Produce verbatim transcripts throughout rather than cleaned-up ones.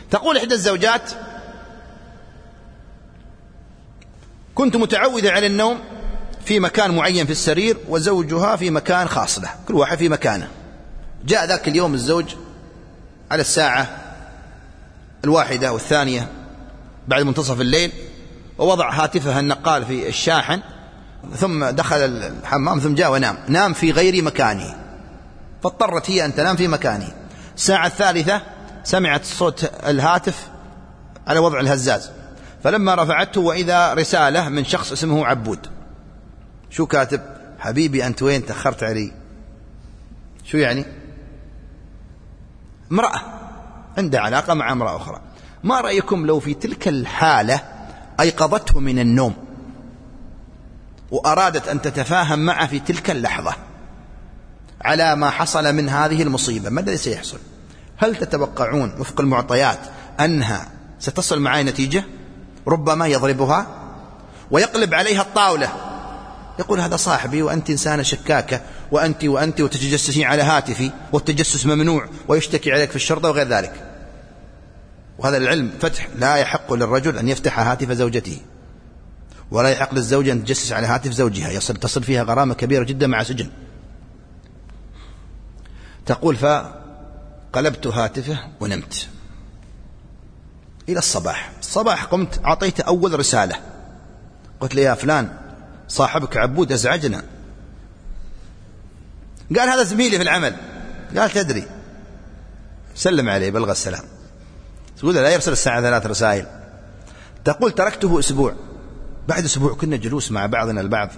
تقول إحدى الزوجات: كنت متعودة على النوم في مكان معين في السرير وزوجها في مكان خاص له، كل واحد في مكانه. جاء ذاك اليوم الزوج على الساعة الواحدة والثانية بعد منتصف الليل، ووضع هاتفه النقال في الشاحن، ثم دخل الحمام، ثم جاء ونام. نام في غير مكانه، فاضطرت هي أن تنام في مكانه. الساعة الثالثة سمعت صوت الهاتف على وضع الهزاز، فلما رفعته وإذا رسالة من شخص اسمه عبود. شو كاتب؟ حبيبي أنت وين تأخرت علي؟ شو يعني؟ امرأة عندها علاقة مع امرأة أخرى. ما رأيكم لو في تلك الحالة أيقظته من النوم وأرادت أن تتفاهم معه في تلك اللحظة على ما حصل من هذه المصيبة، ماذا سيحصل؟ هل تتوقعون وفق المعطيات أنها ستصل معي نتيجة؟ ربما يضربها ويقلب عليها الطاولة، يقول هذا صاحبي وأنت إنسانة شكاكة، وأنت وأنت وتتجسسين على هاتفي، والتجسس ممنوع، ويشتكي عليك في الشرطة وغير ذلك. وهذا العلم فتح، لا يحق للرجل أن يفتح هاتف زوجته، ولا يحق للزوجة أن تجسس على هاتف زوجها، يصل تصل فيها غرامة كبيرة جدا مع سجن. تقول: فقلبت هاتفه ونمت إلى الصباح. الصباح قمت أعطيته أول رسالة، قلت له: يا فلان صاحبك عبود أزعجنا. قال: هذا زميلي في العمل. قال: تدري، سلم عليه بلغ السلام. تقول لا يرسل الساعة ثلاث رسائل. تقول: تركته أسبوع. بعد أسبوع كنا جلوس مع بعضنا البعض،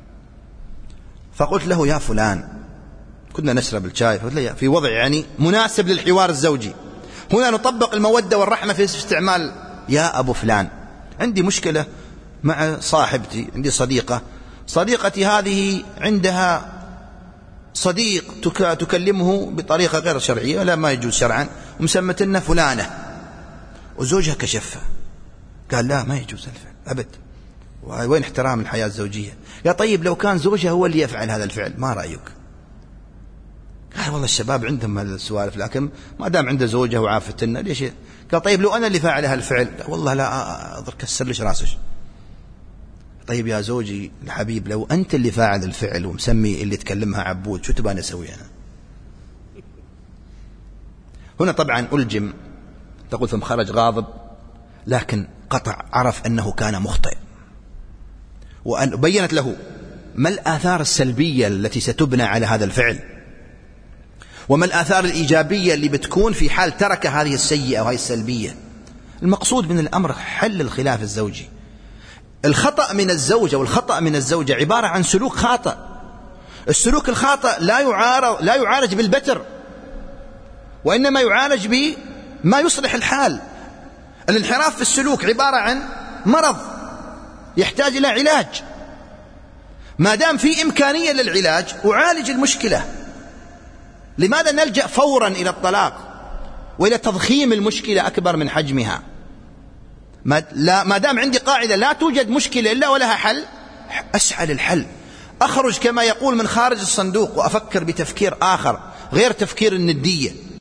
فقلت له: يا فلان، كنا نشرب الشاي، فقلت له في وضع يعني مناسب للحوار الزوجي، هنا نطبق المودة والرحمة في استعمال: يا أبو فلان، عندي مشكلة مع صاحبتي، عندي صديقة، صديقتي هذه عندها صديق تكلمه بطريقة غير شرعية ولا ما يجوز شرعا، ومسمتنا فلانة، وزوجها كشفها. قال: لا، ما يجوز الفعل أبد، وين احترام الحياة الزوجية؟ يا طيب لو كان زوجها هو اللي يفعل هذا الفعل ما رأيك؟ قال: والله الشباب عندهم هذه السوالف، لكن ما دام عنده زوجها وعافتنا ليش؟ قال: طيب لو أنا اللي فاعل هالفعل؟ والله لا، أضر كسر ليش راسك. طيب يا زوجي الحبيب، لو أنت اللي فاعل الفعل ومسمي اللي تكلمها عبود، شو تبغى نسوي أنا؟ هنا طبعا ألجم. تقول: ثم خرج غاضب، لكن قطع، عرف أنه كان مخطئ، وبينت له ما الآثار السلبية التي ستبنى على هذا الفعل، وما الآثار الإيجابية اللي بتكون في حال ترك هذه السيئة وهذه السلبية. المقصود من الأمر حل الخلاف الزوجي. الخطأ من الزوجة والخطأ من الزوجة عبارة عن سلوك خاطئ. السلوك الخاطئ لا يعارض لا يعالج بالبتر، وإنما يعالج بما يصلح الحال. الانحراف في السلوك عبارة عن مرض يحتاج إلى علاج. ما دام في إمكانية للعلاج أعالج المشكلة. لماذا نلجأ فورا إلى الطلاق وإلى تضخيم المشكلة أكبر من حجمها؟ ما دام عندي قاعدة لا توجد مشكلة إلا ولها حل، أسعى للحل، أخرج كما يقول من خارج الصندوق وأفكر بتفكير آخر غير تفكير الندية.